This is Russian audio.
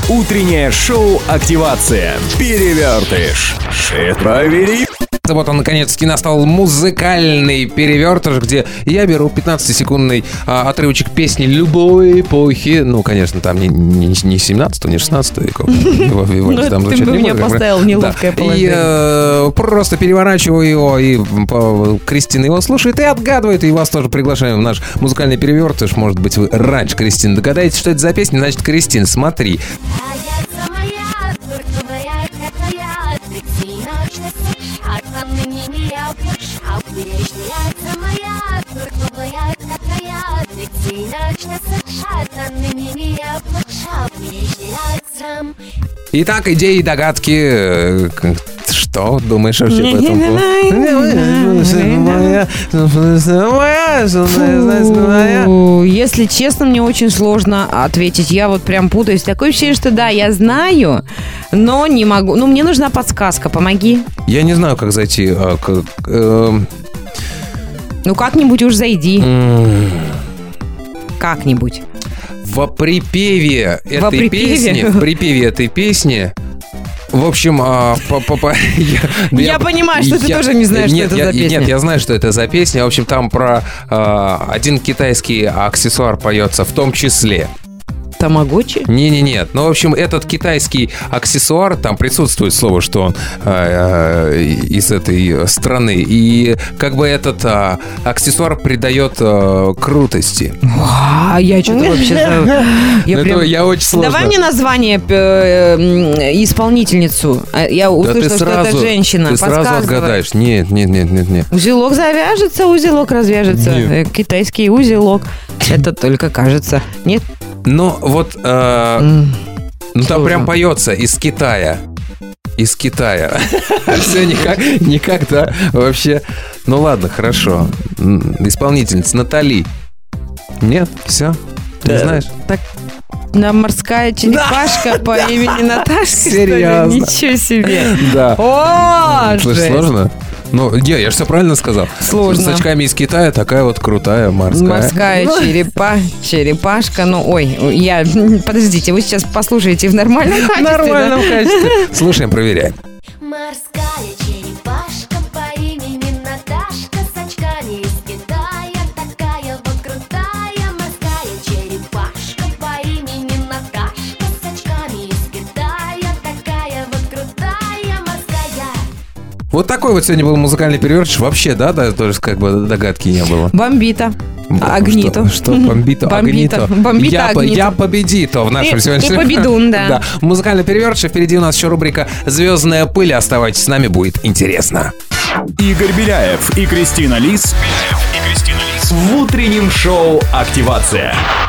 Утреннее шоу «Активация». Перевертыш. Шит провери. Вот он, наконец-таки, настал музыкальный перевертыш, где я беру 15-секундный отрывочек песни любой эпохи. Ну, конечно, там не 17-го, не 16-го веков. Ну, ты бы меня поставил в неловкое положение. И просто переворачиваю его, и Кристина его слушает и отгадывает. И вас тоже приглашаем в наш музыкальный перевертыш. Может быть, вы раньше, Кристина, догадаетесь, что это за песня? Значит, Кристин, смотри. Итак, идеи и догадки. Что думаешь вообще по этому поводу? Если честно, мне очень сложно ответить. Я вот прям путаюсь. Такое ощущение, что да, я знаю, но не могу. Ну, мне нужна подсказка, помоги. Я не знаю, как зайти. Ну, как-нибудь уж зайди. Как-нибудь. В припеве этой песни, в общем, я понимаю, что ты тоже не знаешь, что это за песня. Нет, я знаю, что это за песня. В общем, там про один китайский аксессуар поется, в том числе. Тамагочи? Нет. Ну, в общем, этот китайский аксессуар, там присутствует слово, что он из этой страны. И как бы этот аксессуар придает крутости. Я что-то вообще... Я очень сложно. Давай мне название исполнительницу. Я услышала, что это женщина. Ты сразу отгадаешь. Нет. Узелок завяжется, узелок развяжется. Китайский узелок. Это только кажется. Нет? Ну, вот, там прям поется из Китая. Из Китая. Все никак, да, вообще. Ну, ладно, хорошо. Исполнительница Натали. Нет, все, не знаешь? Так, морская черепашка по имени Наташка. Серьезно? Ничего себе. Да. О, слушай, сложно? Ну, я же все правильно сказал. Сложно. С очками из Китая такая вот крутая морская. Морская черепашка. Ну, ой, подождите, вы сейчас послушаете в нормальном качестве. В нормальном качестве. Слушаем, проверяем. Морская черепашка по имени Наташка с очками из Китая, такая вот крутая. Морская черепашка по имени Наташка с очками из Китая, такая вот крутая морская. Вот такой вот сегодня был музыкальный перевертыш. Вообще, да, тоже как бы догадки не было. Бомбита. Агнито. Что? Бомбито? Агнито. Бомбито, Агнито. Я победито в нашем сегодняшнем... Ты победун, да. Да. Музыкальный перевертыш. Впереди у нас еще рубрика «Звездная пыль». Оставайтесь с нами, будет интересно. Игорь Беляев и Кристина Лис в утреннем шоу «Активация».